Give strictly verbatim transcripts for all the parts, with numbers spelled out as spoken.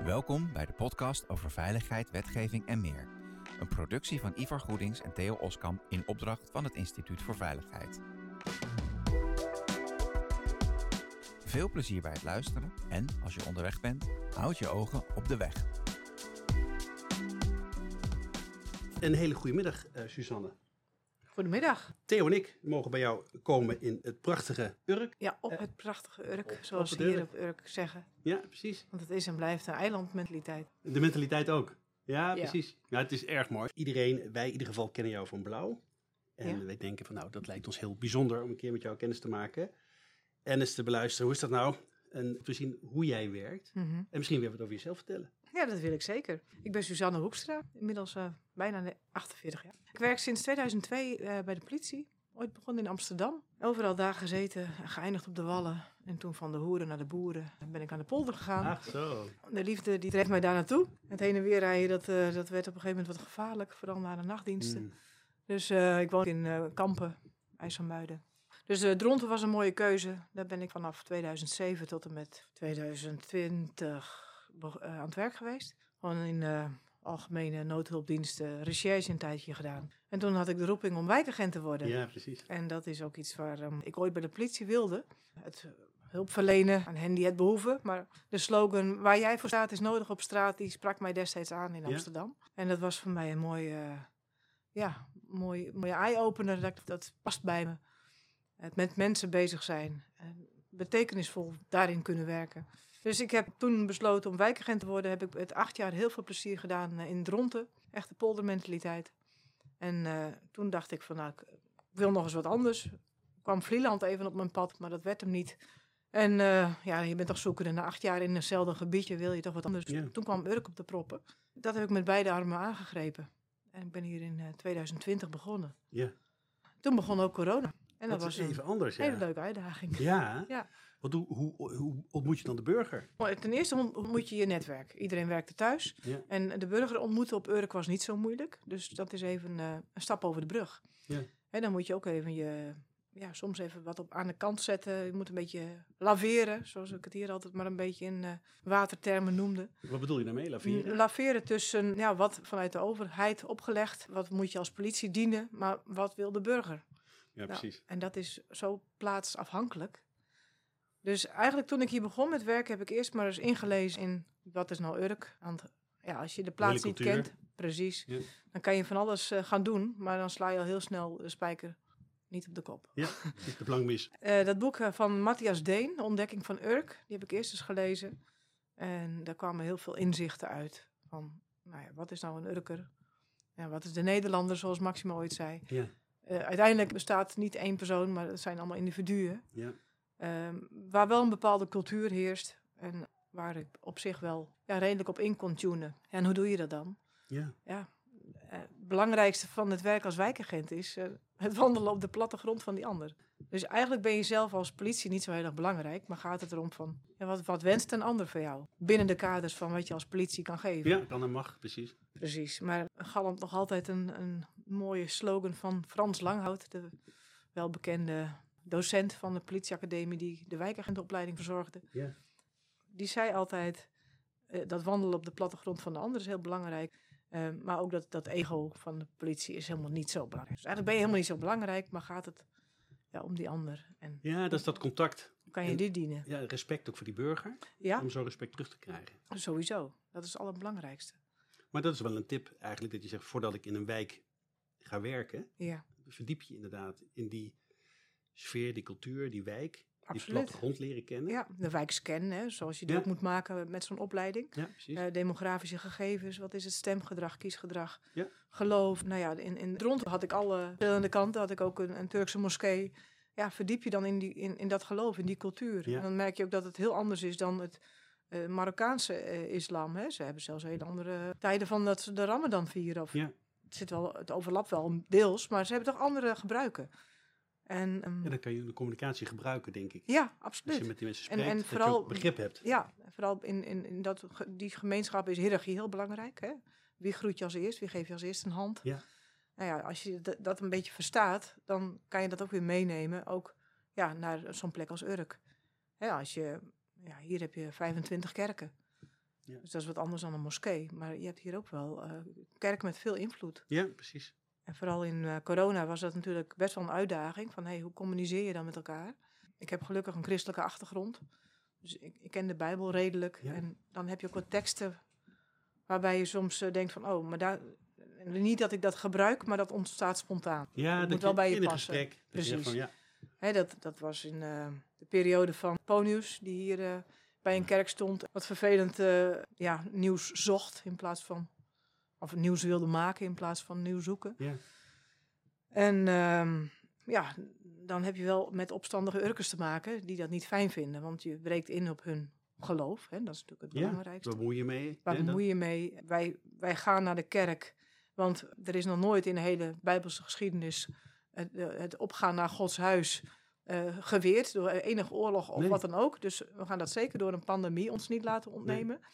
Welkom bij de podcast over veiligheid, wetgeving en meer. Een productie van Ivar Goedings en Theo Oskamp in opdracht van het Instituut voor Veiligheid. Veel plezier bij het luisteren en, als je onderweg bent, houd je ogen op de weg. Een hele goede middag, uh, Suzanne. Goedemiddag. Theo en ik mogen bij jou komen in het prachtige Urk. Ja, op Uh, het prachtige Urk, op- zoals op ze het hier Urk. op Urk zeggen. Ja, precies. Want het is en blijft een eilandmentaliteit. De mentaliteit ook. Ja, Ja. precies. Ja, het is erg mooi. Iedereen, wij in ieder geval kennen jou van Blauw. En Ja. wij denken van nou, dat lijkt ons heel bijzonder om een keer met jou kennis te maken. En eens te beluisteren, hoe is dat nou? En te zien hoe jij werkt. Mhm. En misschien weer wat over jezelf vertellen. Ja, dat wil ik zeker. Ik ben Suzanne Hoekstra, inmiddels uh, bijna ne- achtenveertig jaar. Ik werk sinds tweeduizend twee uh, bij de politie. Ooit begonnen in Amsterdam. Overal daar gezeten, geëindigd op de Wallen. En toen van de hoeren naar de boeren ben ik aan de polder gegaan. Ach zo. De liefde die dreef mij daar naartoe. Het heen en weer rijden, dat, uh, dat werd op een gegeven moment wat gevaarlijk. Vooral na de nachtdiensten. Mm. Dus uh, ik woon in uh, Kampen, IJsselmuiden. Dus uh, Dronten was een mooie keuze. Daar ben ik vanaf tweeduizend zeven tot en met tweeduizend twintig be- uh, aan het werk geweest. Gewoon in uh, algemene noodhulpdiensten, recherche een tijdje gedaan. En toen had ik de roeping om wijkagent te worden. Ja, precies. En dat is ook iets waar um, ik ooit bij de politie wilde. Het uh, hulp verlenen aan hen die het behoeven. Maar de slogan waar jij voor staat is nodig op straat, die sprak mij destijds aan in Ja. Amsterdam. En dat was voor mij een mooie, uh, ja, mooi, mooie eye-opener. Dat, dat past bij me. Het met mensen bezig zijn. En betekenisvol daarin kunnen werken. Dus ik heb toen besloten om wijkagent te worden. Heb ik het acht jaar heel veel plezier gedaan uh, in Dronten. Echte poldermentaliteit. En uh, toen dacht ik van nou, ik wil nog eens wat anders. Kwam Vlieland even op mijn pad, maar dat werd hem niet. En uh, ja, je bent toch zoekende. Na acht jaar in hetzelfde gebiedje wil je toch wat anders. Ja. Toen kwam Urk op de proppen. Dat heb ik met beide armen aangegrepen. En ik ben hier in uh, tweeduizend twintig begonnen. Ja. Toen begon ook corona. En dat, dat was is even anders, een ja. hele leuke uitdaging. Ja. Ja. Wat, hoe, hoe, hoe ontmoet je dan de burger? Maar ten eerste ontmoet je je netwerk. Iedereen werkte thuis. Ja. En de burger ontmoeten op Urk was niet zo moeilijk. Dus dat is even uh, een stap over de brug. Ja. En dan moet je ook even je... Ja, soms even wat op aan de kant zetten. Je moet een beetje laveren, zoals ik het hier altijd maar een beetje in uh, watertermen noemde. Wat bedoel je daarmee, laveren? Laveren tussen ja, wat vanuit de overheid opgelegd. Wat moet je als politie dienen, maar wat wil de burger? Ja, precies. Nou, en dat is zo plaatsafhankelijk. Dus eigenlijk toen ik hier begon met werken, heb ik eerst maar eens ingelezen in wat is nou Urk. Want ja, als je de plaats niet cultuur. kent, precies, Ja. dan kan je van alles uh, gaan doen. Maar dan sla je al heel snel de spijker niet op de kop. Ja, is de plank mis. Uh, dat boek uh, van Matthias Deen, De Ontdekking van Urk, die heb ik eerst eens gelezen. En daar kwamen heel veel inzichten uit. Van, nou ja, wat is nou een Urker? Ja, wat is de Nederlander, zoals Maxima ooit zei? Ja, Uh, uiteindelijk bestaat niet één persoon, maar het zijn allemaal individuen. ja. Um, waar wel een bepaalde cultuur heerst. En waar ik op zich wel ja, redelijk op in kon tunen. Ja, en hoe doe je dat dan? Ja. Ja, uh, het belangrijkste van het werk als wijkagent is uh, het wandelen op de plattegrond van die ander. Dus eigenlijk ben je zelf als politie niet zo heel erg belangrijk. Maar gaat het erom van, ja, wat, wat wenst een ander van jou? Binnen de kaders van wat je als politie kan geven. Ja, kan en mag, precies. Precies, maar galmt nog altijd een, een mooie slogan van Frans Langhout. De welbekende docent van de politieacademie die de wijkagentopleiding verzorgde. Ja. Die zei altijd, uh, dat wandelen op de plattegrond van de ander is heel belangrijk. Uh, maar ook dat, dat ego van de politie is helemaal niet zo belangrijk. Dus eigenlijk ben je helemaal niet zo belangrijk, maar gaat het ja, om die ander. En Ja, dat is dat contact. hoe kan je en- die dienen? Ja, respect ook voor die burger. Ja, Om zo respect terug te krijgen. sowieso. Dat is het allerbelangrijkste. Maar dat is wel een tip eigenlijk, dat je zegt, voordat ik in een wijk ga werken, Ja, verdiep je inderdaad in die sfeer, die cultuur, die wijk, die absoluut. plattegrond leren kennen. Ja, de wijkscan, hè, zoals je die Ja. ook moet maken met zo'n opleiding. Ja, precies. Uh, demografische gegevens, wat is het stemgedrag, kiesgedrag, Ja. geloof. Nou ja, in, in Dronten had ik alle verschillende kanten, had ik ook een, een Turkse moskee. Ja, verdiep je dan in, die, in, in dat geloof, in die cultuur. Ja. En dan merk je ook dat het heel anders is dan het uh, Marokkaanse uh, islam. Hè. Ze hebben zelfs hele andere tijden van dat ze de Ramadan vieren. Of, Ja. het, zit wel, het overlapt wel deels, maar ze hebben toch andere gebruiken. En, um, Ja, dan kan je de communicatie gebruiken, denk ik. ja, Als je absoluut. met die mensen En- spreekt, en dat vooral- je ook begrip hebt. Ja, vooral in, in, in dat, ge- die gemeenschap is hiërarchie heel belangrijk. Hè? Wie groet je als eerst? Wie geef je als eerst een hand? Ja. Nou ja, als je d- dat een beetje verstaat, dan kan je dat ook weer meenemen. Ook ja, naar zo'n plek als Urk. Hè, als je, ja, hier heb je vijfentwintig kerken. Ja. Dus dat is wat anders dan een moskee. Maar je hebt hier ook wel uh, kerken met veel invloed. Ja, precies. En vooral in uh, corona was dat natuurlijk best wel een uitdaging. Van, hey, hoe communiceer je dan met elkaar? Ik heb gelukkig een christelijke achtergrond. Dus ik, ik ken de Bijbel redelijk. Ja. En dan heb je ook wat teksten waarbij je soms uh, denkt van... oh, maar daar, niet dat ik dat gebruik, maar dat ontstaat spontaan. Ja, dat dat moet wel bij je in een passen. gesprek. Dat Precies. je zegt van, ja. He, dat, dat was in uh, de periode van Ponius, die hier uh, bij een kerk stond. Wat vervelend uh, ja, nieuws zocht in plaats van... of nieuws wilde maken in plaats van nieuws zoeken. Ja. En um, ja, dan heb je wel met opstandige Urkers te maken die dat niet fijn vinden. Want je breekt in op hun geloof. Hè? Dat is natuurlijk het Ja, belangrijkste. waar bemoei je mee? Waar hè, bemoei je mee? Wij, wij gaan naar de kerk. Want er is nog nooit in de hele Bijbelse geschiedenis het, het opgaan naar Gods huis uh, geweerd door enige oorlog of Nee. wat dan ook. Dus we gaan dat zeker door een pandemie ons niet laten ontnemen. Nee.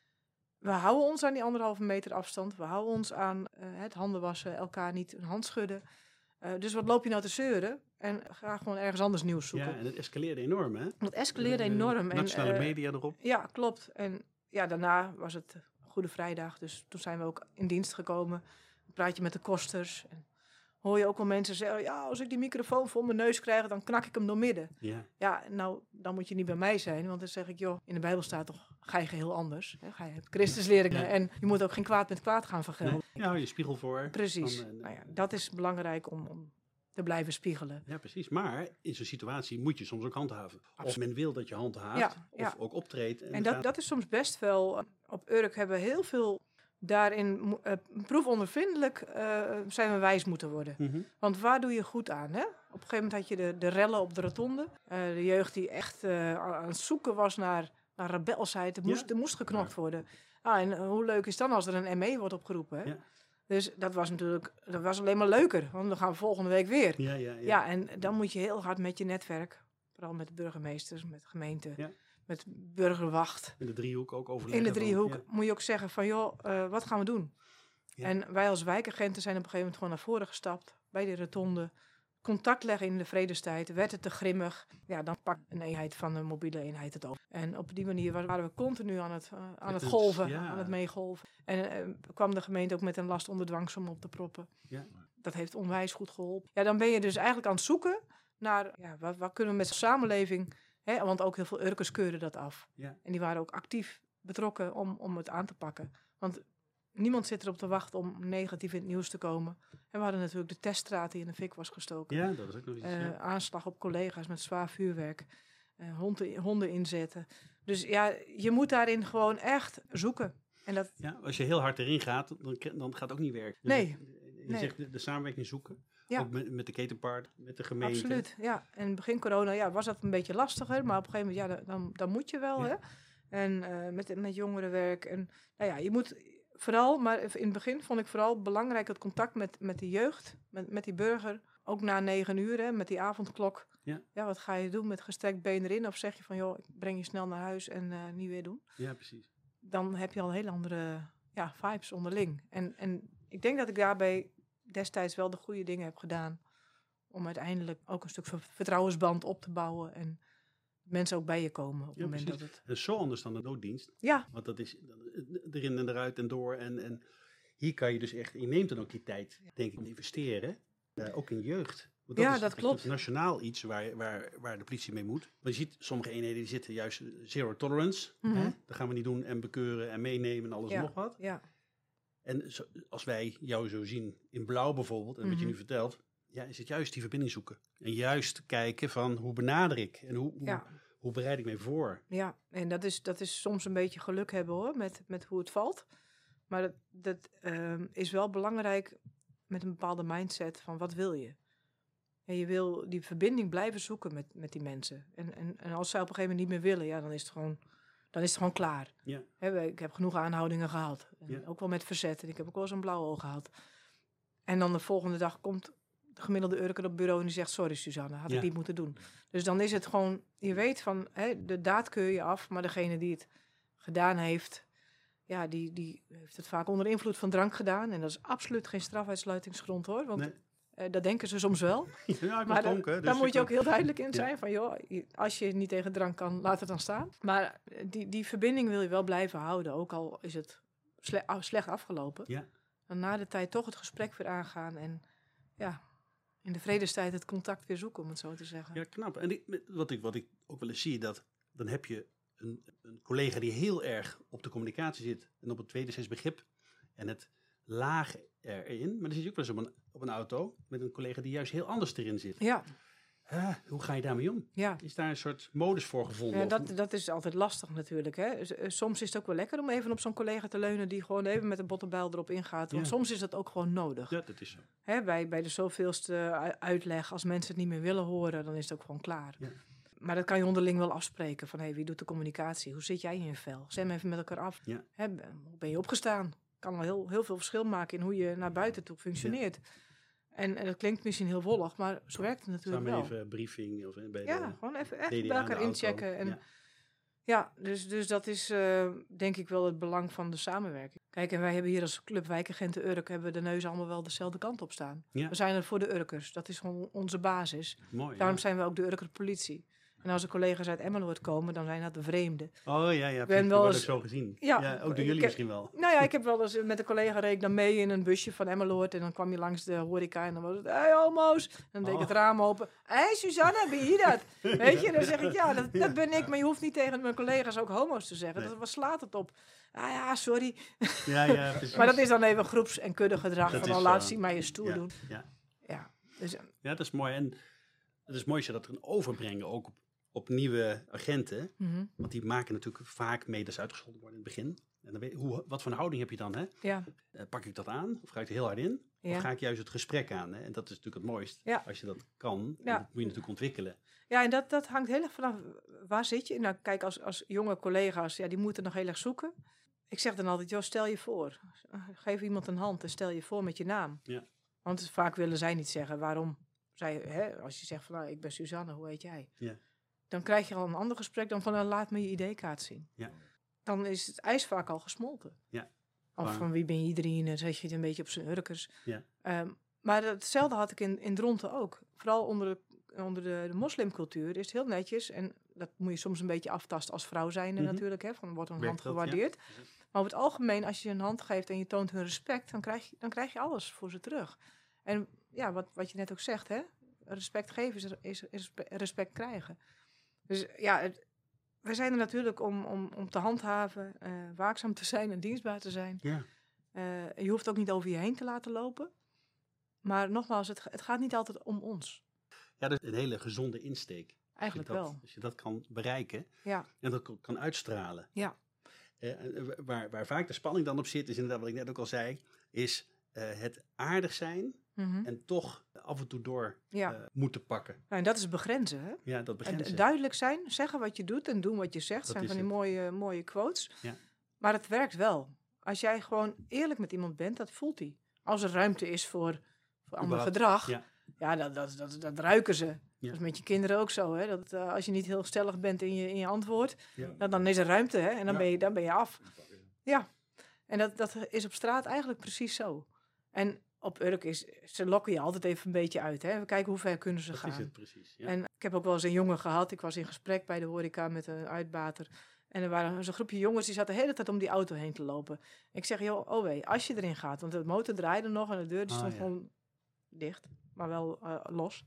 We houden ons aan die anderhalve meter afstand. We houden ons aan uh, het handen wassen, elkaar niet een hand schudden. Uh, dus wat loop je nou te zeuren? En ga gewoon ergens anders nieuws zoeken. Ja, en het escaleerde enorm, hè? Het escaleerde Uh, enorm. Nationale en, uh, media erop. Ja, klopt. En ja, daarna was het Goede Vrijdag. Dus toen zijn we ook in dienst gekomen. Dan praat je met de kosters. En hoor je ook wel mensen zeggen... ja, als ik die microfoon voor mijn neus krijg, dan knak ik hem door midden. Ja. Ja, nou, dan moet je niet bij mij zijn. Want dan zeg ik, joh, in de Bijbel staat toch... ga je geheel anders. Hè? Ga je hebt Christusleerlingen. Ja. En je moet ook geen kwaad met kwaad gaan vergelden. Nee. Ja, hou je spiegel voor. Precies. Van, uh, nou ja, dat is belangrijk om, om te blijven spiegelen. Ja, precies. Maar in zo'n situatie moet je soms ook handhaven. Absoluut. Of men wil dat je handhaaft. Ja, of ja. ook optreedt. En, En dat, gaat... dat is soms best wel... Op Urk hebben we heel veel... daarin uh, proefondervindelijk uh, zijn we wijs moeten worden. Mm-hmm. Want waar doe je goed aan? Hè? Op een gegeven moment had je de, de rellen op de rotonde. Uh, de jeugd die echt uh, aan het zoeken was naar, naar rebelsheid. Er moest, Ja. er moest geknokt Ja. worden. Ah, en uh, hoe leuk is dan als er een M E wordt opgeroepen? Hè? Ja. Dus dat was natuurlijk dat was alleen maar leuker. Want dan gaan we volgende week weer. Ja, ja, ja. Ja, en dan moet je heel hard met je netwerk. Vooral met de burgemeesters, met de gemeente. Ja. Met burgerwacht. In de driehoek ook overleggen. In de driehoek van, ja. moet je ook zeggen van, joh, uh, wat gaan we doen? Ja. En wij als wijkagenten zijn op een gegeven moment gewoon naar voren gestapt. Bij de rotonde. Contact leggen in de vredestijd. Werd het te grimmig. Ja, dan pakt een eenheid van een mobiele eenheid het op. En op die manier waren we continu aan het, uh, aan het Het- golven. ja. Aan het meegolven. En uh, kwam de gemeente ook met een last onder dwangsom op te proppen. Ja. Dat heeft onwijs goed geholpen. Ja, dan ben je dus eigenlijk aan het zoeken naar... Ja, wat, wat kunnen we met de samenleving... Hè, want ook heel veel Urkers keurden dat af. Ja. En die waren ook actief betrokken om, om het aan te pakken. Want niemand zit erop te wachten om negatief in het nieuws te komen. En we hadden natuurlijk de teststraat die in de fik was gestoken. Ja, dat is ook nog iets. Uh, ja. Aanslag op collega's met zwaar vuurwerk. Uh, honden, honden inzetten. Dus ja, je moet daarin gewoon echt zoeken. En dat, Ja, als je heel hard erin gaat, dan, dan gaat het ook niet werken. Dus Nee. Je Nee. zegt de, de samenwerking zoeken. Ja. Ook met, met de ketenpaard, met de gemeente. absoluut, ja. En begin corona ja, was dat een beetje lastiger. Maar op een gegeven moment, ja, dan, dan moet je wel. Ja. Hè? En uh, met, met jongerenwerk. En nou ja, je moet vooral, maar in het begin vond ik vooral belangrijk het contact met, met de jeugd. Met, met die burger. Ook na negen uur, hè, met die avondklok. Ja. Ja, wat ga je doen met gestrekt been erin? Of zeg je van, joh, ik breng je snel naar huis en uh, niet weer doen. Ja, precies. Dan heb je al heel andere ja, vibes onderling. En, en ik denk dat ik daarbij destijds wel de goede dingen heb gedaan. Om uiteindelijk ook een stuk vertrouwensband op te bouwen. En mensen ook bij je komen op het Ja, moment precies. dat het... Dat is zo anders dan de nooddienst. Ja, Want dat is erin en eruit en door. En, en hier kan je dus echt, je neemt dan ook die tijd, denk ik, om te investeren. Uh, ook in jeugd. Want Ja, is dat klopt. nationaal iets waar, waar, waar de politie mee moet. Maar je ziet, sommige eenheden die zitten juist zero tolerance. Mhm. Hè? Dat gaan we niet doen en bekeuren en meenemen en alles Ja. en nog wat. ja, En zo, als wij jou zo zien in blauw bijvoorbeeld, en wat je Mhm. nu vertelt, ja, is het juist die verbinding zoeken. En juist kijken van hoe benader ik en hoe, hoe, ja, hoe bereid ik mij voor. ja. En dat is, dat is soms een beetje geluk hebben hoor, met, met hoe het valt. Maar dat, dat um, is wel belangrijk met een bepaalde mindset van wat wil je? En je wil die verbinding blijven zoeken met, met die mensen. En, en, en als zij op een gegeven moment niet meer willen, ja, dan is het gewoon, dan is het gewoon klaar. Ja. He, ik heb genoeg aanhoudingen gehad. En Ja. ook wel met verzet. En ik heb ook wel eens een blauw oog gehad. En dan de volgende dag komt de gemiddelde Urker op het bureau en die zegt, sorry Suzanne, had Ja. ik niet moeten doen. Dus dan is het gewoon, je weet van, he, de daad keur je af, maar degene die het gedaan heeft, ja, die, die heeft het vaak onder invloed van drank gedaan. En dat is absoluut geen strafuitsluitingsgrond hoor. Want Nee. Uh, dat denken ze soms wel. Ja, ik maar dronken, daar, dus daar moet je ik ook heel duidelijk in zijn. Ja. Van joh, als je niet tegen drank kan, laat het dan staan. Maar die, die verbinding wil je wel blijven houden. Ook al is het sle- slecht afgelopen. Ja. Dan na de tijd toch het gesprek weer aangaan. En ja, in de vredestijd het contact weer zoeken, om het zo te zeggen. Ja, knap. En ik, wat, ik, wat ik ook wel eens zie, dat dan heb je een, een collega die heel erg op de communicatie zit. En op het tweederzijds begrip. En het laag erin. Maar dan zit je ook wel eens op een, op een auto met een collega die juist heel anders erin zit. Ja. Huh, hoe ga je daarmee om? Ja. Is daar een soort modus voor gevonden? Ja, dat, dat is altijd lastig natuurlijk. Hè. Soms is het ook wel lekker om even op zo'n collega te leunen die gewoon even met een bottenbijl erop ingaat. Want Ja. soms is dat ook gewoon nodig. Ja, dat is zo. Hè, bij, bij de zoveelste uitleg, als mensen het niet meer willen horen, dan is het ook gewoon klaar. Ja. Maar dat kan je onderling wel afspreken. Van, hey, wie doet de communicatie? Hoe zit jij in je vel? Stem even met elkaar af. Ja. Hè, hoe ben je opgestaan? Kan wel heel, heel veel verschil maken in hoe je naar buiten toe functioneert. Ja. En, en dat klinkt misschien heel wollig, maar zo werkt het natuurlijk Samen wel. even briefing of bij ja, de gewoon even echt D D A bij elkaar de auto. inchecken. En Ja. ja, dus, dus dat is uh, denk ik wel het belang van de samenwerking. Kijk, en wij hebben hier als Club Wijkagenten Urk hebben we de neus allemaal wel dezelfde kant op staan. Ja. We zijn er voor de Urkers. Dat is gewoon onze basis. Mooi. Daarom ja. zijn we ook de Urker politie. En als er collega's uit Emmeloord komen, dan zijn dat de vreemden. Oh ja, ja. ben Ik wel heb eens- ook zo gezien. Ja, Ja, ook door ik jullie heb- misschien wel. Nou ja, ik heb wel eens met een collega reed ik dan mee in een busje van Emmeloord. En dan kwam je langs de horeca en dan was het, hé hey, homo's. En dan deed ik Oh. het raam open. Hé hey, Suzanne, ben je dat? Weet je, dan zeg ik, ja, dat, dat ben ik. Maar je hoeft niet tegen mijn collega's ook homo's te zeggen. Nee. Dat, wat slaat het op? Ah ja, sorry. Ja, ja, precies. Maar dat is dan even groeps- en kuddegedrag. Dat Van, is oh, zo. laat zien maar je stoer Ja, doen. ja. Ja, dus Ja, dat is mooi. En het is mooi als je dat kan overbrengen, ook op, op nieuwe agenten. mhm, Want die maken natuurlijk vaak mee dat ze uitgescholden worden in het begin. En dan weet, hoe, wat voor een houding heb je dan? Hè? ja, Uh, pak ik dat aan? Of ga ik er heel hard in? Ja. Of ga ik juist het gesprek aan? Hè? En dat is natuurlijk het mooist. Ja. Als je dat kan, en Ja. dat moet je natuurlijk ontwikkelen. ja, en dat, dat hangt heel erg vanaf waar zit je. Nou, kijk, als, als jonge collega's, ja, die moeten nog heel erg zoeken. Ik zeg dan altijd, joh, stel je voor. Geef iemand een hand en stel je voor met je naam. Ja. Want vaak willen zij niet zeggen waarom. Zij, hè, als je zegt van, nou, ik ben Suzanne, hoe heet jij? Ja. Dan krijg je al een ander gesprek dan van, nou, laat me je I D-kaart zien. Ja. Dan is het ijs vaak al gesmolten. Ja. Of Waar- van, wie ben je iedereen? Dan zet je het een beetje op zijn hurkers. Ja. Ehm, maar hetzelfde had ik in, in Dronten ook. Vooral onder de onder de, de moslimcultuur is het heel netjes. En dat moet je soms een beetje aftasten als vrouw zijnde Mhm. natuurlijk. Hè, van wordt een Werkt hand dat, ja. gewaardeerd. Maar over het algemeen, als je een hand geeft en je toont hun respect, dan krijg je, dan krijg je alles voor ze terug. En ja, wat, wat je net ook zegt, hè? Respect geven is, is, is respect krijgen. Dus ja, het, we zijn er natuurlijk om, om, om te handhaven, uh, waakzaam te zijn en dienstbaar te zijn. Ja. Uh, je hoeft ook niet over je heen te laten lopen. Maar nogmaals, het, het gaat niet altijd om ons. Ja, dat is een hele gezonde insteek. Eigenlijk als je dat, wel. Als je dat kan bereiken Ja. en dat kan- kan uitstralen. Ja. Eh, eh, waar, waar vaak de spanning dan op zit, is inderdaad wat ik net ook al zei, is eh, het aardig zijn Mm-hmm. en toch af en toe door Ja. eh, moeten pakken. Nou, en dat is begrenzen, hè? Ja, dat En begrenzen. duidelijk zijn, zeggen wat je doet en doen wat je zegt. Dat zijn is van die het. mooie, mooie quotes. Ja. Maar het werkt wel. Als jij gewoon eerlijk met iemand bent, dat voelt hij. Als er ruimte is voor, voor ander Überhaupt, gedrag, ja. ja, dat, dat, dat, dat ruiken ze. Ja. Dat is met je kinderen ook zo. Hè? Dat, uh, als je niet heel stellig bent in je, in je antwoord, Ja. dan, dan is er ruimte hè? en dan, Ja. ben je, dan ben je af. Ja, en dat, dat is op straat eigenlijk precies zo. En op Urk is, ze lokken je altijd even een beetje uit. Hè? We kijken hoe ver kunnen ze Dat gaan. is het precies. Ja. En ik heb ook wel eens een jongen gehad. Ik was in gesprek bij de horeca met een uitbater. En er waren zo'n groepje jongens die zaten de hele tijd om die auto heen te lopen. Ik zeg, joh, oh wee, als je erin gaat. Want de motor draaide nog en de deur die Ah, stond ja. gewoon dicht. Maar wel uh, los.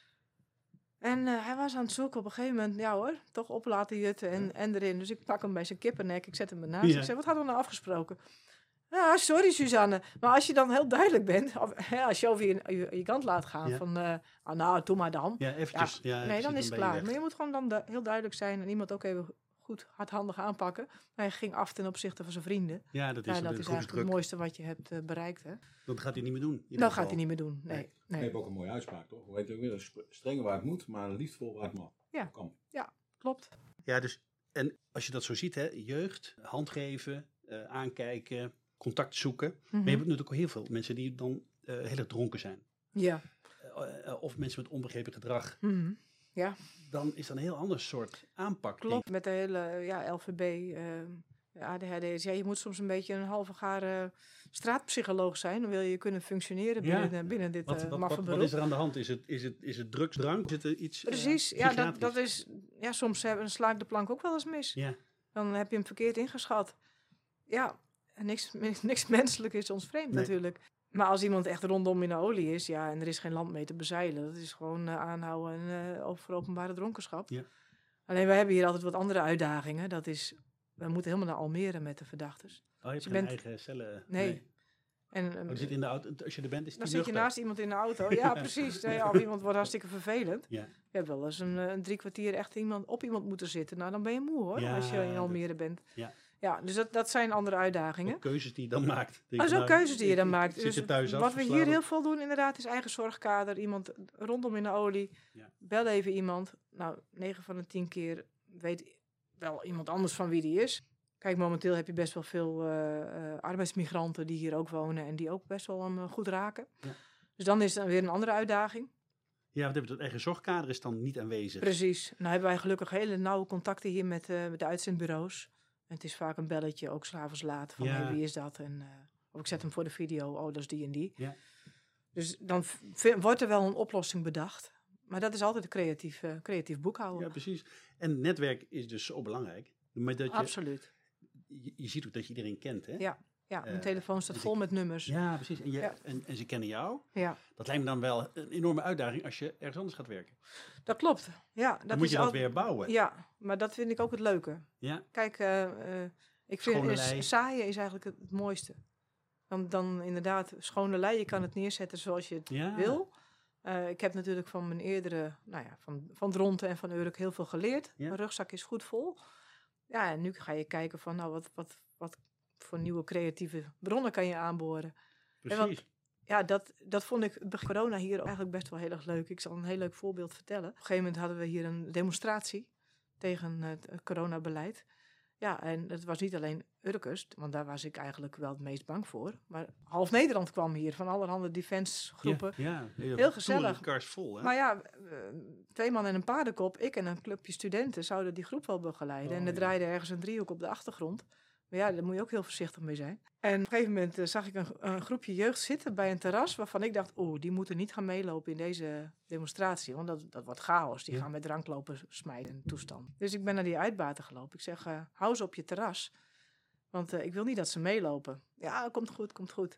En uh, hij was aan het zoeken op een gegeven moment. Ja hoor, toch op laten jutten en, Ja. en erin. Dus ik pak hem bij zijn kippennek. Ik zet hem ernaast. Ja. Ik zeg, wat hadden we nou afgesproken? Ja, sorry Suzanne. Maar als je dan heel duidelijk bent. Of, hè, als je over je, je, je kant laat gaan. Ja. Van, uh, ah, nou, doe maar dan. Ja, eventjes. Ja, Nee, precies, dan is het ben je klaar. weg. Maar je moet gewoon dan du- heel duidelijk zijn en iemand ook even goed hardhandig aanpakken. Hij ging af ten opzichte van zijn vrienden. Ja, dat is, Ja, een dat is eigenlijk groepsdruk. het mooiste wat je hebt uh, bereikt. Hè? Dat gaat hij niet meer doen. in ieder Dat geval. gaat hij niet meer doen. Nee. Nee. nee. Je hebt ook een mooie uitspraak, toch? Hoe heet het ook weer? Sp- Strenge waar het moet, maar liefdevol waar het mag. Ja. Kan. Klopt. Ja, dus en als je dat zo ziet, hè, jeugd, hand geven, uh, aankijken, contact zoeken. Mhm. Maar je hebt natuurlijk ook heel veel mensen die dan uh, heel erg dronken zijn. Ja. Uh, uh, of mensen met onbegrepen gedrag. Mhm. Ja, Dan is dat een heel ander soort aanpak. klopt. Met de hele ja, L V B uh, A D H D is, ja, je moet soms een beetje een halve gare straatpsycholoog zijn. Dan wil je kunnen functioneren Ja. binnen, binnen dit Wat, uh, wat, maffe wat, beroep. wat is er aan de hand? Is het, is het, is het drugs, drank? Zit er iets uh, Precies, ja, dat, dat psychiatrisch? is, ja, soms hebben, sla ik de plank ook wel eens mis. Ja, Dan heb je hem verkeerd ingeschat. Ja, en niks, niks menselijk is ons vreemd Nee. natuurlijk. Maar als iemand echt rondom in de olie is, ja, en er is geen land mee te bezeilen, dat is gewoon uh, aanhouden en, uh, voor openbare dronkenschap. Ja. Alleen wij hebben hier altijd wat andere uitdagingen. Dat is, we moeten helemaal naar Almere met de verdachtes. oh, je hebt je geen bent- eigen cellen. Nee. En, um, Oh, je zit in de auto, als je er bent, is dan die zit je nuchter. naast iemand in de auto. Ja, precies. Ja, of iemand wordt hartstikke vervelend. Ja. Je hebt wel eens een, uh, een drie kwartier echt iemand, op iemand moeten zitten. Nou, dan ben je moe hoor, Ja, als je in dat- Almere bent. ja. Ja, dus dat, dat zijn andere uitdagingen. Ook keuzes die je dan maakt. Denk Dat je, is ook nou, keuzes die je dan ik- ik maakt. zit Dus je thuis af, wat we hier verslapen. heel veel doen inderdaad is eigen zorgkader. Iemand rondom in de olie. Ja. Bel even iemand. Nou, negen van de tien keer weet wel iemand anders van wie die is. Kijk, momenteel heb je best wel veel uh, uh, arbeidsmigranten die hier ook wonen. En die ook best wel um, goed raken. Ja. Dus dan is het weer een andere uitdaging. Ja, wat heb je, dat eigen zorgkader is dan niet aanwezig. Precies. Nou hebben wij gelukkig hele nauwe contacten hier met, uh, met de uitzendbureaus. En het is vaak een belletje, ook 's avonds laat, van Ja. hey, wie is dat? En, uh, of ik zet hem voor de video, oh, dat is die en die. Ja. Dus dan v- v- wordt er wel een oplossing bedacht. Maar dat is altijd een creatief, uh, creatief boekhouden. Ja, precies. En netwerk is dus zo belangrijk. Maar dat je, Absoluut. je, je ziet ook dat je iedereen kent, hè? Ja. Ja, mijn Eh, telefoon staat dus vol ik- met nummers. Ja. Ja, precies. En, je, Ja. en, en ze kennen jou. ja, Dat lijkt me dan wel een enorme uitdaging als je ergens anders gaat werken. dat klopt. Ja, dat Dan moet is je dat al- weer bouwen. Ja, maar dat vind ik ook het leuke. Ja. Kijk, uh, uh, ik vind Schone uh, lei. saaien is eigenlijk het, het mooiste. Dan, dan inderdaad, schone lei, je kan het neerzetten zoals je het Ja. wil. Uh, ik heb natuurlijk van mijn eerdere, nou ja, van, van Dronten en van Urk heel veel geleerd. Ja. Mijn rugzak is goed vol. Ja, en nu ga je kijken van, nou, wat, wat, wat voor nieuwe creatieve bronnen kan je aanboren. Precies. Ja, dat, dat vond ik bij corona hier eigenlijk best wel heel erg leuk. Ik zal een heel leuk voorbeeld vertellen. Op een gegeven moment hadden we hier een demonstratie tegen het uh, coronabeleid. Ja, en het was niet alleen Urkers, want daar was ik eigenlijk wel het meest bang voor. Maar half Nederland kwam hier, van allerhande defense groepen. Ja, ja. Heel gezellig. Kars vol, hè? Maar ja, uh, twee man en een paardenkop, ik en een clubje studenten zouden die groep wel begeleiden. Oh, en er ja. draaide ergens een driehoek op de achtergrond. Maar ja, daar moet je ook heel voorzichtig mee zijn. En op een gegeven moment uh, zag ik een, een groepje jeugd zitten bij een terras, waarvan ik dacht, oeh, die moeten niet gaan meelopen in deze demonstratie. Want dat, dat wordt chaos. Die Ja. gaan met drank lopen smijten en toestand. Dus ik ben naar die uitbater gelopen. Ik zeg, uh, hou ze op je terras. Want uh, ik wil niet dat ze meelopen. Ja, komt goed, komt goed.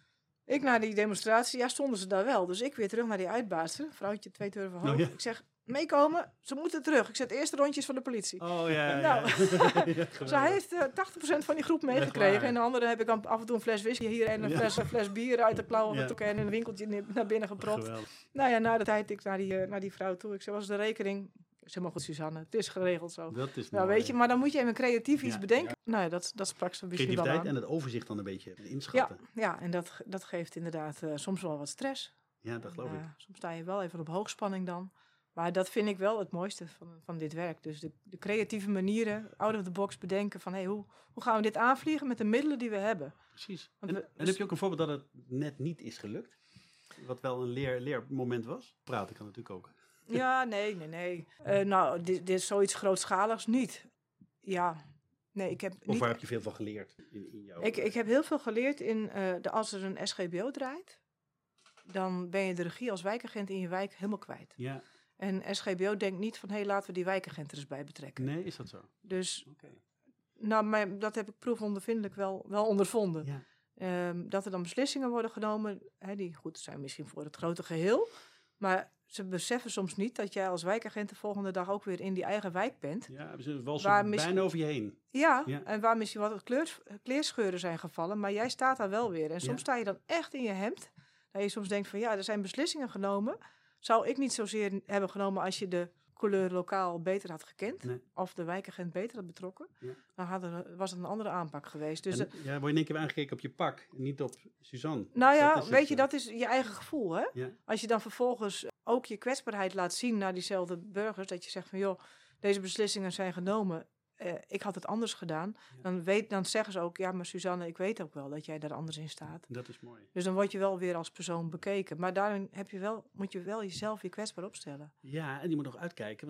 Ik naar die demonstratie, ja, stonden ze daar wel. Dus ik weer terug naar die uitbater. Vrouwtje, twee turven hoog. Oh, ja. Ik zeg, meekomen, ze moeten terug. Ik zet eerst de rondjes van de politie. Oh ja, ja. Nou, ja. Ja, Ze geweldig. heeft uh, tachtig procent van die groep Echt meegekregen. waar? En de andere heb ik dan af en toe een fles whisky hier en een Ja. fles, een fles bier uit de klauwen Ja. getrokken en in een winkeltje ne- naar binnen gepropt. Geweldig. Nou ja, na de tijd ik naar die, uh, naar die vrouw toe. Ik zei, was de rekening? Zeg helemaal goed, Suzanne. Het is geregeld zo. Dat is Nou, mooi. weet je, maar dan moet je even creatief iets Ja, bedenken. Nou ja, dat, dat sprak ze misschien wel Creativiteit aan. en het overzicht dan een beetje Ja, inschatten. ja, en dat, dat geeft inderdaad uh, soms wel wat stress. Ja, dat geloof En, ik. uh, soms sta je wel even op hoogspanning dan. Maar dat vind ik wel het mooiste van, van dit werk. Dus de, de creatieve manieren, out of the box bedenken van... Hey, hoe, hoe gaan we dit aanvliegen met de middelen die we hebben? Precies. Want En, we- en dus- heb je ook een voorbeeld dat het net niet is gelukt? Wat wel een leer, leermoment was? Praten kan natuurlijk ook. Ja, nee, nee, nee. Uh, nou, dit, dit is zoiets grootschaligs niet. Ja, nee, ik heb Of niet... waar heb je veel van geleerd in, in jouw... Ik, ik heb heel veel geleerd in uh, de, als er een S G B O draait... dan ben je de regie als wijkagent in je wijk helemaal kwijt. Ja, En S G B O denkt niet van... hé, hey, laten we die wijkagent er eens bij betrekken. nee, is dat zo? Dus Oké. nou, maar dat heb ik proefondervindelijk wel, wel ondervonden. Ja. Um, dat er dan beslissingen worden genomen... Hè, die goed zijn misschien voor het grote geheel... maar ze beseffen soms niet dat jij als wijkagent... de volgende dag ook weer in die eigen wijk bent. Ja, we zijn wel zo Waar bijna misschien- over je heen. Ja, Ja. en waar misschien wat kleur, kleerscheuren zijn gevallen... maar jij staat daar wel weer. En soms Ja. sta je dan echt in je hemd... dat je soms denkt van ja, er zijn beslissingen genomen... zou ik niet zozeer hebben genomen als je de couleur lokaal beter had gekend... Nee. of de wijkagent beter had betrokken... Ja. dan had er, was het een andere aanpak geweest. Dus En, ja, word je in één keer weer aangekeken op je pak. En niet op Suzanne. nou ja, Dat is weet het, je, eh. dat is je eigen gevoel, hè? Ja. Als je dan vervolgens ook je kwetsbaarheid laat zien naar diezelfde burgers... dat je zegt van joh, deze beslissingen zijn genomen... Uh, ik had het anders gedaan. Ja. Dan, weet, dan zeggen ze ook, ja, maar Suzanne, ik weet ook wel dat jij daar anders in staat. Dat is mooi. Dus dan word je wel weer als persoon bekeken. Maar daarin heb je wel, moet je wel jezelf weer kwetsbaar opstellen. Ja, en je moet nog uitkijken. Want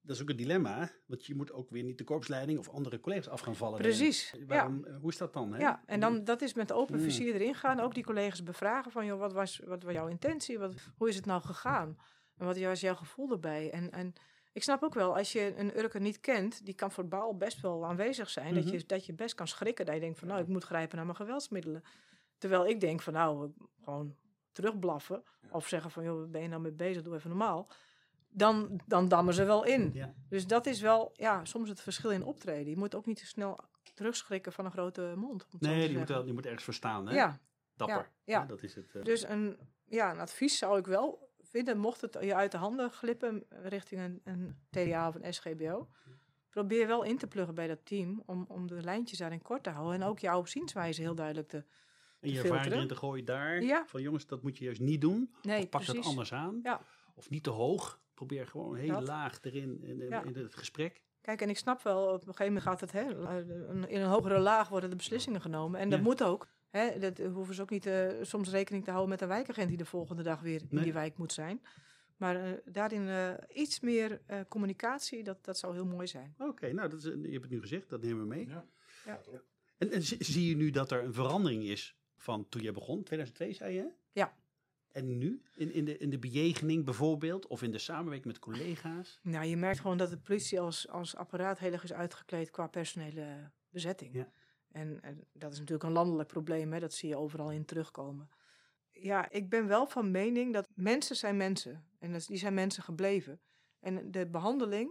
dat is ook een dilemma, want je moet ook weer niet de korpsleiding of andere collega's af gaan vallen. Precies, En waarom, Hoe is dat dan? Hè? Ja, en dan dat is met open Mm. vizier erin gaan. Ook die collega's bevragen van, joh, wat was, wat was jouw intentie? Wat, hoe is het nou gegaan? En wat was jouw gevoel erbij? En, en ik snap ook wel, als je een Urker niet kent, die kan verbaal best wel aanwezig zijn. Mhm. dat, je, dat je best kan schrikken. Dat je denkt van, nou, ik moet grijpen naar mijn geweldsmiddelen. Terwijl ik denk van, nou, gewoon terugblaffen. Ja. Of zeggen van, joh, waar ben je nou mee bezig? Doe even normaal. Dan, dan dammen ze wel in. Ja. Dus dat is wel, ja, soms het verschil in optreden. Je moet ook niet te snel terugschrikken van een grote mond. om het zo te Nee, die zeggen. moet, wel, die moet ergens verstaan. Hè? Ja, Dapper. ja, ja. Ja, dat is het. eh. dus een, ja, een advies zou ik wel vinden, mocht het je uit de handen glippen richting een, een T D A of een S G B O. Probeer wel in te pluggen bij dat team om, om de lijntjes daarin kort te houden. En ook jouw zienswijze heel duidelijk te... en je filteren. ervaring erin te gooien daar. Ja. Van jongens, dat moet je juist niet doen. Nee, Of pak precies. dat anders aan. Ja. Of niet te hoog. Probeer gewoon heel Dat. laag erin in, in, Ja. in het gesprek. Kijk, en ik snap wel, op een gegeven moment gaat het, hè, een- in een hogere laag worden de beslissingen genomen. En dat Ja. moet ook. Hè, dat eh, hoeven ze ook niet eh, soms rekening te houden met een wijkagent die de volgende dag weer in Nee. die wijk moet zijn. Maar eh, daarin eh, iets meer eh, communicatie, dat, dat zou heel mooi zijn. Oké, nou, dat is, je hebt het nu gezegd. Dat nemen we mee. Ja. Ja. En, en zie- zie je nu dat er een verandering is van toen jij begon? tweeduizend twee zei je? Ja. En nu? In, in, de, in de bejegening bijvoorbeeld? Of in de samenwerking met collega's? Nou, je merkt gewoon dat de politie als, als apparaat heel erg is uitgekleed qua personele bezetting. Ja. En, en dat is natuurlijk een landelijk probleem, hè? Dat zie je overal in terugkomen. Ja, ik ben wel van mening dat mensen zijn mensen. En dat, die zijn mensen gebleven. En de behandeling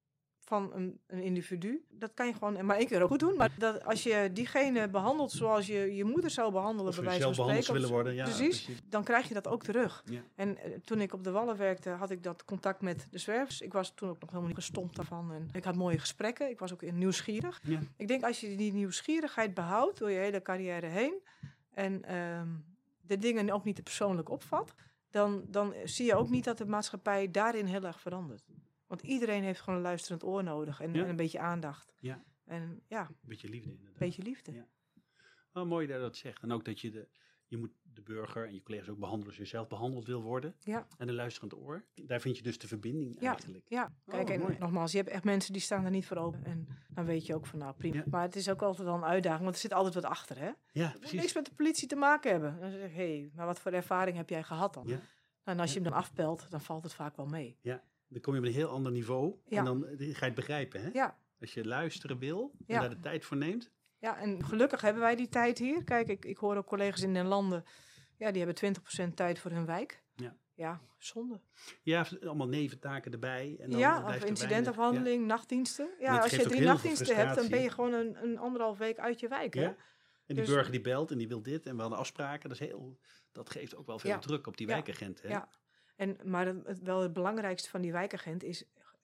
van een, een individu, dat kan je gewoon maar één keer ook goed doen. Maar dat, als je diegene behandelt zoals je je moeder zou behandelen, Of bij we wijze zelf van behandeld spreken. willen worden? Ja, precies. Dan krijg je dat ook terug. Ja. En eh, toen ik op de Wallen werkte, had ik dat contact met de zwervers. Ik was toen ook nog helemaal niet gestompt daarvan. En ik had mooie gesprekken. Ik was ook nieuwsgierig. Ja. Ik denk als je die nieuwsgierigheid behoudt door je hele carrière heen. En ehm, de dingen ook niet te persoonlijk opvat. Dan, dan zie je ook niet dat de maatschappij daarin heel erg verandert. Want iedereen heeft gewoon een luisterend oor nodig. En, Ja. en een beetje aandacht. Ja. En ja, Een beetje liefde inderdaad. een beetje liefde. Ja. Oh, mooi dat je dat zegt. En ook dat je de, je moet de burger en je collega's ook behandelen als je zelf behandeld wil worden. Ja. En een luisterend oor. Daar vind je dus de verbinding Ja. eigenlijk. Ja, kijk, Oh, en mooi. nogmaals, je hebt echt mensen die staan er niet voor open. En dan weet je ook van, nou prima. Ja. Maar het is ook altijd wel een uitdaging, want er zit altijd wat achter, hè? Ja, Het moet precies. niks met de politie te maken hebben. Dan zeg ik, hé, hey, maar wat voor ervaring heb jij gehad dan? Ja. Nou, en als je hem dan afpelt, dan valt het vaak wel mee. Dan kom je op een heel ander niveau. Ja. En dan eh, ga je het begrijpen. Hè? Ja, Als je luisteren wil en Ja. daar de tijd voor neemt. ja, en gelukkig hebben wij die tijd hier. Kijk, ik, ik hoor ook collega's in den landen, ja, die hebben twintig procent tijd voor hun wijk. Ja. Ja, zonde. Ja, allemaal neventaken erbij. En dan Ja, blijft of er weinig. incidentafhandeling, nachtdiensten. Ja, dat als je geeft ook drie heel veel nachtdiensten hebt, dan ben je frustratie. gewoon een, een anderhalf week uit je wijk, Ja. hè? Ja. En die Dus- burger die belt en die wil dit en we hadden afspraken. Dat, is heel, dat geeft ook wel veel Ja. druk op die Ja. wijkagent. Hè? Ja. En, maar het, het- wel het belangrijkste van die wijkagent is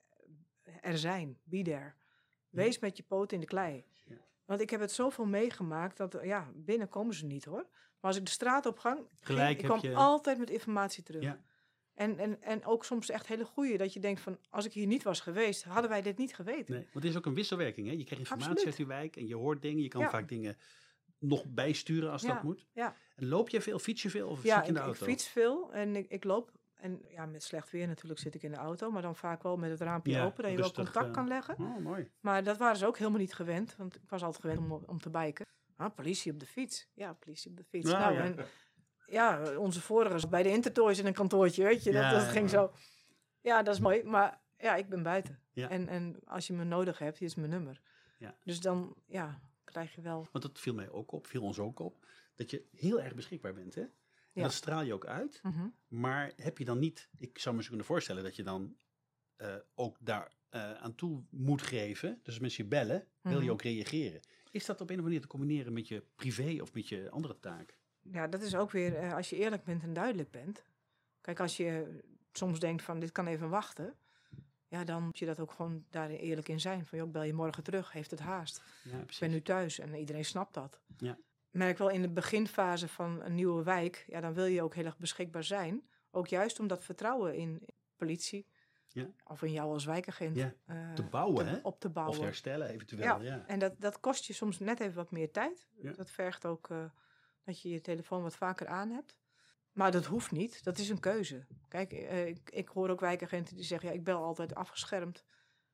er zijn, be there. Wees met je poot in de klei. Ja. Want ik heb het zoveel meegemaakt dat, ja, binnen komen ze niet hoor. Maar als ik de straat op gang, Gelijk ging, ik heb kwam je- altijd met informatie terug. Ja. En, en, en ook soms echt hele goeie, dat je denkt van, als ik hier niet was geweest, hadden wij dit niet geweten. Nee, want het is ook een wisselwerking. Hè? Je krijgt informatie Absoluut. uit die wijk en je hoort dingen. Je kan Ja. vaak dingen nog bijsturen als Ja, dat moet. ja. En loop je veel, fiets je veel of Ja, zit je in ik, de ik auto? fiets veel en ik, ik loop. En ja, met slecht weer natuurlijk zit ik in de auto, maar dan vaak wel met het raampje Ja, open, dat je wel rustig, contact eh, kan leggen. Oh, mooi. Maar dat waren ze ook helemaal niet gewend, want ik was altijd gewend om, om te biken. Ah, politie op de fiets. Ja, politie op de fiets. Ah, nou, ja. en, ja, onze vorige was bij de Intertoys in een kantoortje, weet je. Dat, Ja, dat ja, ging ja. zo. Ja, dat is mooi, maar ja, ik ben buiten. Ja. En, en als je me nodig hebt, hier is mijn nummer. Ja. Dus dan, ja, krijg je wel... Want dat viel mij ook op, viel ons ook op. Dat je heel erg beschikbaar bent. Hè? En Ja. dat straal je ook uit. Mhm. Maar heb je dan niet, ik zou me zo kunnen voorstellen dat je dan eh, ook daar eh, aan toe moet geven. Dus als mensen je bellen, wil je Mhm. ook reageren. Is dat op een of andere manier te combineren met je privé of met je andere taak? Ja, dat is ook weer, eh, als je eerlijk bent en duidelijk bent. Kijk, als je soms denkt van, dit kan even wachten. Ja, dan moet je dat ook gewoon daar eerlijk in zijn. Van, joh, ik bel je morgen terug, heeft het haast. Ja, Ik precies. ben nu thuis en iedereen snapt dat. Ja. Ik merk wel in de beginfase van een nieuwe wijk, ja, dan wil je ook heel erg beschikbaar zijn. Ook juist om dat vertrouwen in politie, Ja. of in jou als wijkagent, Ja, eh, te bouwen, te- hè? op te Of bouwen. te herstellen eventueel. Ja. Ja. En dat, dat kost je soms net even wat meer tijd. Ja. Dat vergt ook eh, dat je je telefoon wat vaker aan hebt. Maar dat hoeft niet, dat is een keuze. Kijk, eh, ik, ik hoor ook wijkagenten die zeggen, ja, ik bel altijd afgeschermd.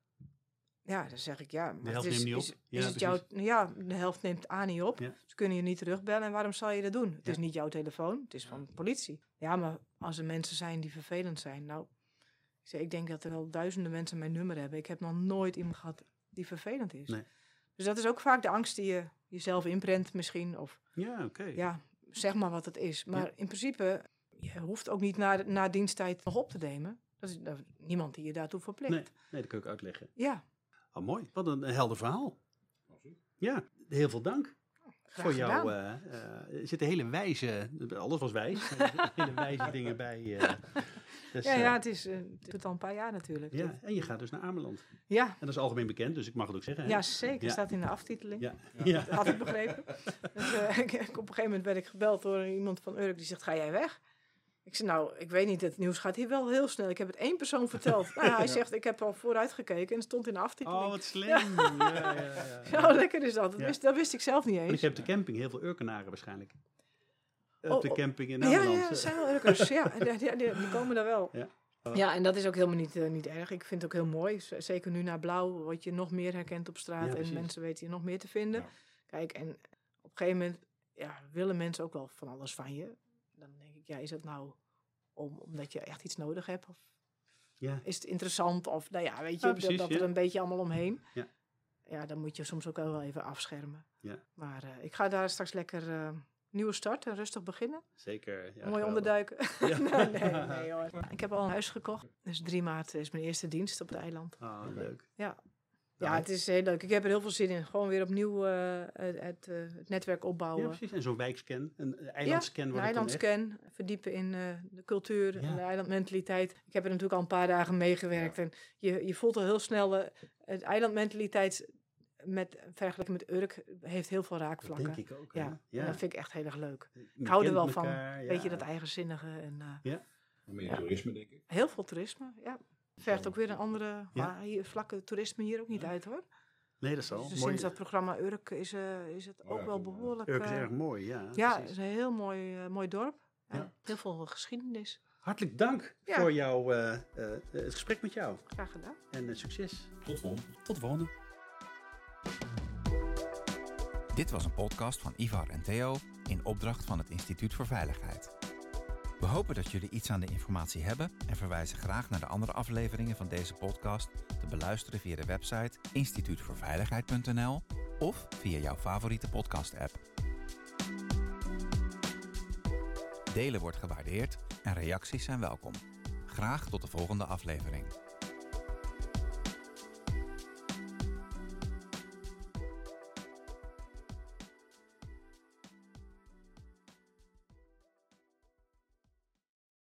Ja, dan zeg ik ja. Maar De helft het is, neemt niet is, op. Is, Ja, het jouw, ja, de helft neemt A niet op. Ja. Ze kunnen je niet terugbellen. En waarom zal je dat doen? Het Ja. is niet jouw telefoon. Het is van de politie. Ja, maar als er mensen zijn die vervelend zijn. Nou, ik, zeg, ik denk dat er wel duizenden mensen mijn nummer hebben. Ik heb nog nooit iemand gehad die vervelend is. Nee. Dus dat is ook vaak de angst die je jezelf inprent misschien. Of Ja, oké. Okay. ja, zeg maar wat het is. Maar Ja. in principe, je hoeft ook niet na, na diensttijd nog op te nemen. Dat is, dat is niemand die je daartoe verplicht. Nee, nee, dat kun ik uitleggen. Ja, Oh, mooi. Wat een, een helder verhaal. Absoluut. Ja, heel veel dank graag voor jou. gedaan. Uh, uh, er zitten hele wijze, alles was wijs, maar er zitten hele wijze dingen bij. Uh, dus, ja, uh, ja, het is, uh, het is al een paar jaar natuurlijk. ja, en je gaat dus naar Ameland. Ja, En dat is algemeen bekend, dus ik mag het ook zeggen. Hè? ja zeker. Ja. Staat in de aftiteling. Ja. Ja. Ja. Dat had ik begrepen. Dus, uh, ik, ik- op een gegeven moment werd ik gebeld door iemand van Urk. Die zegt, ga jij weg? Ik zei, nou, ik weet niet. Het nieuws gaat hier wel heel snel. Ik heb het één persoon verteld. Nou, hij zegt, ik heb al vooruit gekeken. En het stond in de aftiteling. Oh, wat slim. Ja, ja, ja, ja. Ja, lekker is dat. Dat, Ja. wist, dat wist ik zelf niet En ik eens. heb de camping, heel veel Urkenaren waarschijnlijk. Op Oh, de oh. camping in Ja, Ameland. ja, het zijn wel Urkers. Ja, die, die, die- die komen daar wel. Ja. Ja, en dat is ook helemaal niet, uh, niet erg. Ik vind het ook heel mooi. Z- Zeker nu naar Blauw word je nog meer herkend op straat. Ja, en precies. mensen weten je nog meer te vinden. Ja. Kijk, en op een gegeven moment ja, willen mensen ook wel van alles van je. Dan denk ik, ja, is het nou om, omdat je echt iets nodig hebt? Of Ja. is het interessant? Of nou ja, weet je, Ja, dat- precies, dat ja. er een beetje allemaal omheen. Ja. Ja, dan moet je soms ook wel even afschermen. Ja. Maar uh, ik ga daar straks lekker uh, nieuwe start en rustig beginnen. Zeker. Ja, Mooi geweldig. onderduiken. Ja. nee, nee, nee hoor. Ik heb al een huis gekocht. Dus drie maart is mijn eerste dienst op het eiland. Oh, leuk. Ja. Ja, het is heel leuk. Ik heb er heel veel zin in. Gewoon weer opnieuw uh, het, het, uh, het netwerk opbouwen. Ja, precies. En zo'n wijkscan, een eilandscan. Ja, een wordt het dan echt. eilandscan. Verdiepen in uh, de cultuur Ja. en de eilandmentaliteit. Ik heb er natuurlijk al een paar dagen meegewerkt. Ja. En je, je voelt al heel snel... Uh, het eilandmentaliteit met, vergeleken met Urk heeft heel veel Dat raakvlakken. denk ik ook. hè? Ja, en Ja. dat vind ik echt heel erg leuk. Je Ik hou er kent wel van. elkaar, ja. Weet je, dat eigenzinnige. En, uh, Meer Ja. toerisme, denk ik. heel veel toerisme, ja. Vergt ook weer een andere... Ja. Maar hier vlakken toerisme hier ook niet uit, hoor. Nee, dat is wel Dus mooi. sinds dat programma Urk is, uh, is het Oh ook ja, wel toen, uh, behoorlijk... Urk is uh, erg mooi, ja. ja, het precies. is een heel mooi, uh, mooi dorp. Ja. En heel veel geschiedenis. Hartelijk dank Ja. voor jouw, uh, uh, het gesprek met jou. Graag gedaan. En uh, succes. Tot volgende. Tot de volgende. Dit was een podcast van Ivar en Theo in opdracht van het Instituut voor Veiligheid. We hopen dat jullie iets aan de informatie hebben en verwijzen graag naar de andere afleveringen van deze podcast te beluisteren via de website instituut voor veiligheid punt n l of via jouw favoriete podcast-app. Delen wordt gewaardeerd en reacties zijn welkom. Graag tot de volgende aflevering.